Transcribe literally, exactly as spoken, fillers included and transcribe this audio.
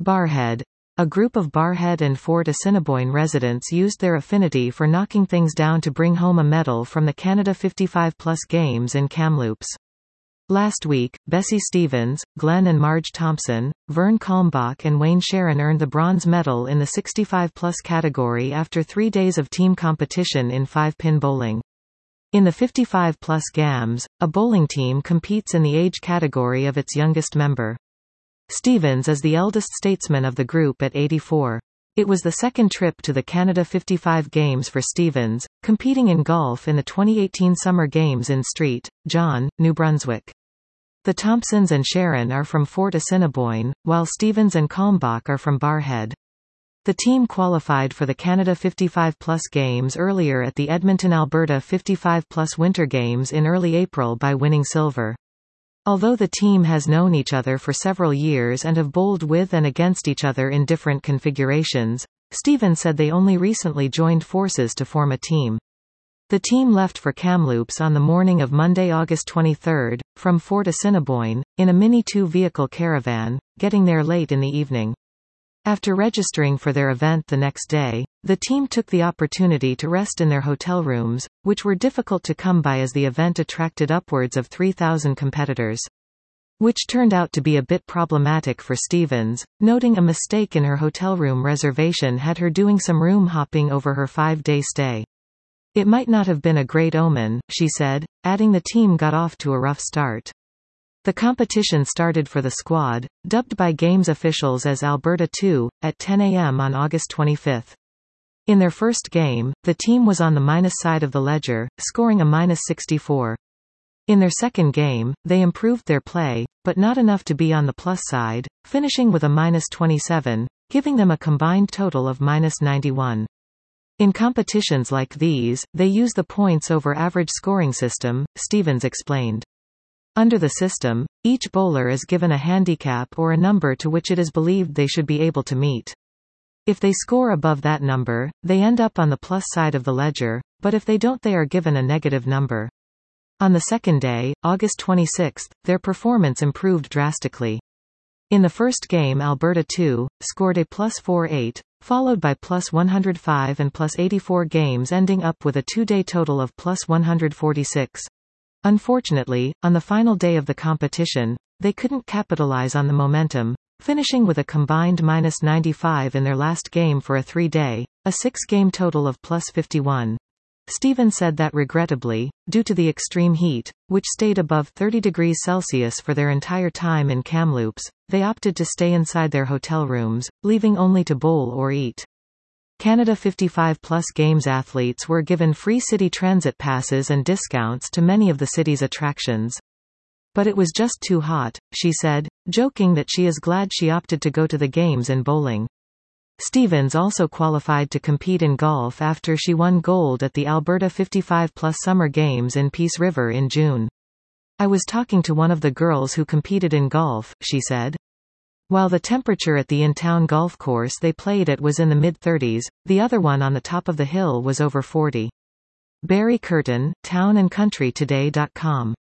Barrhead. A group of Barrhead and Fort Assiniboine residents used their affinity for knocking things down to bring home a medal from the Canada fifty-five plus Games in Kamloops. Last week, Bessie Stevens, Glenn and Marge Thompson, Vern Kalmbach and Wayne Sharon earned the bronze medal in the sixty-five plus category after three days of team competition in five-pin bowling. In the fifty-five plus Games, a bowling team competes in the age category of its youngest member. Stevens is the eldest statesman of the group at eighty-four. It was the second trip to the Canada fifty-five Games for Stevens, competing in golf in the twenty eighteen Summer Games in Street, John, New Brunswick. The Thompsons and Sharon are from Fort Assiniboine, while Stevens and Kalmbach are from Barrhead. The team qualified for the Canada fifty-five plus Games earlier at the Edmonton, Alberta fifty-five plus Winter Games in early April by winning silver. Although the team has known each other for several years and have bowled with and against each other in different configurations, Stevens said they only recently joined forces to form a team. The team left for Kamloops on the morning of Monday, August twenty-third, from Fort Assiniboine, in a Mini two-vehicle caravan, getting there late in the evening. After registering for their event the next day, the team took the opportunity to rest in their hotel rooms, which were difficult to come by as the event attracted upwards of three thousand competitors. Which turned out to be a bit problematic for Stevens, noting a mistake in her hotel room reservation had her doing some room hopping over her five-day stay. It might not have been a great omen, she said, adding the team got off to a rough start. The competition started for the squad, dubbed by Games officials as Alberta two, at ten a m on August twenty-fifth. In their first game, the team was on the minus side of the ledger, scoring a minus sixty-four. In their second game, they improved their play, but not enough to be on the plus side, finishing with a minus twenty-seven, giving them a combined total of minus ninety-one. In competitions like these, they use the points over average scoring system, Stevens explained. Under the system, each bowler is given a handicap or a number to which it is believed they should be able to meet. If they score above that number, they end up on the plus side of the ledger, but if they don't, they are given a negative number. On the second day, August twenty-sixth, their performance improved drastically. In the first game, Alberta two scored a plus four eight, followed by plus one hundred five and plus eighty-four games, ending up with a two-day total of plus one hundred forty-six. Unfortunately, on the final day of the competition, they couldn't capitalize on the momentum, finishing with a combined minus ninety-five in their last game for a three-day, a six-game total of plus fifty-one. Stevens said that regrettably, due to the extreme heat, which stayed above thirty degrees Celsius for their entire time in Kamloops, they opted to stay inside their hotel rooms, leaving only to bowl or eat. Canada fifty-five plus Games athletes were given free city transit passes and discounts to many of the city's attractions. But it was just too hot, she said, joking that she is glad she opted to go to the Games in bowling. Stevens also qualified to compete in golf after she won gold at the Alberta fifty-five plus Summer Games in Peace River in June. I was talking to one of the girls who competed in golf, she said. While the temperature at the in-town golf course they played at was in the mid-thirties, the other one on the top of the hill was over forty. Barry Curtin, town and country today dot com